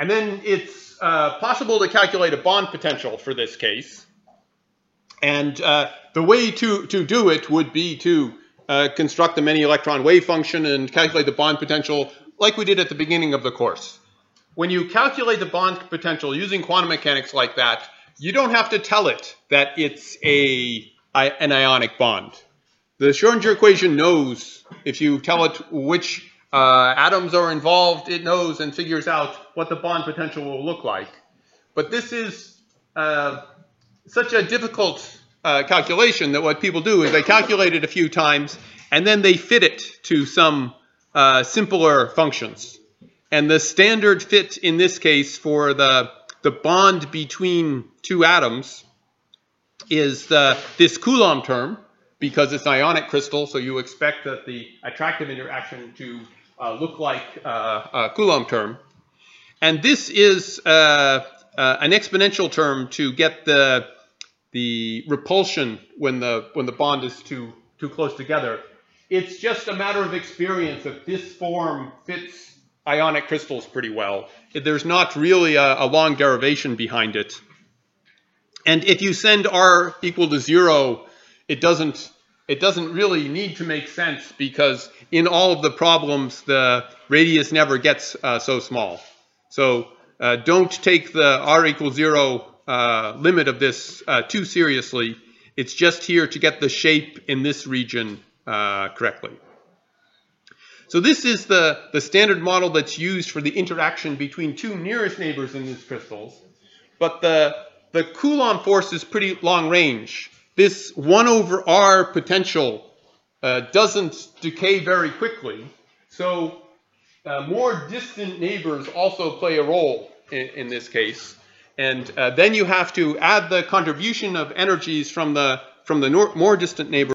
And then it's possible to calculate a bond potential for this case. And the way to do it would be to construct the many electron wave function and calculate the bond potential like we did at the beginning of the course. When you calculate the bond potential using quantum mechanics like that, you don't have to tell it that it's an ionic bond. The Schrödinger equation knows, if you tell it which atoms are involved, it knows and figures out what the bond potential will look like. But this is such a difficult calculation that what people do is they calculate it a few times and then they fit it to some simpler functions. And the standard fit in this case for the bond between two atoms is this Coulomb term, because it's an ionic crystal, so you expect that the attractive interaction to look like a Coulomb term. And this is an exponential term to get the repulsion when the bond is too close together. It's just a matter of experience that this form fits ionic crystals pretty well. There's not really a long derivation behind it. And if you send r equal to 0, it doesn't really need to make sense, because in all of the problems, the radius never gets so small. So don't take the r equals 0 limit of this too seriously. It's just here to get the shape in this region correctly. So this is the standard model that's used for the interaction between two nearest neighbors in these crystals. But the Coulomb force is pretty long range. This 1 over r potential doesn't decay very quickly. So more distant neighbors also play a role in this case. And then you have to add the contribution of energies from the more distant neighbors